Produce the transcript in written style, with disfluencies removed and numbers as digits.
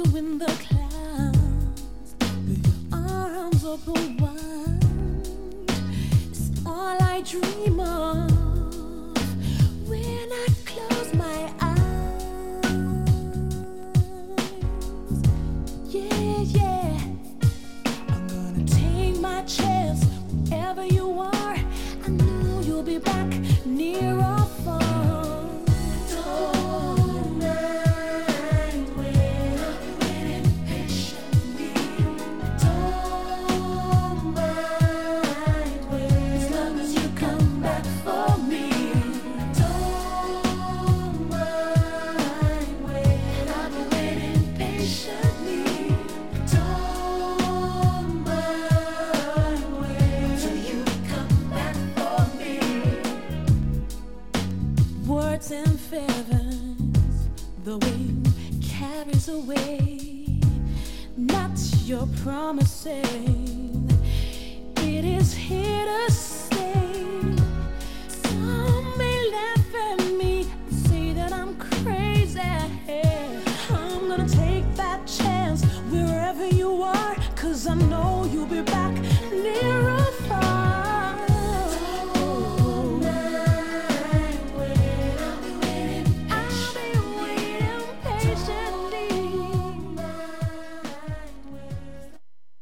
you in the clouds, your arms open wide. It's all I dream of when I close my eyes. Yeah, yeah. I'm gonna take my chance wherever you are. I know you'll be back near or far. Words and feathers, the wind carries away. Not your promising, it is here to stay. Some may laugh at me and say that I'm crazy. I'm gonna take that chance wherever you are, 'cause I know you'll be back near.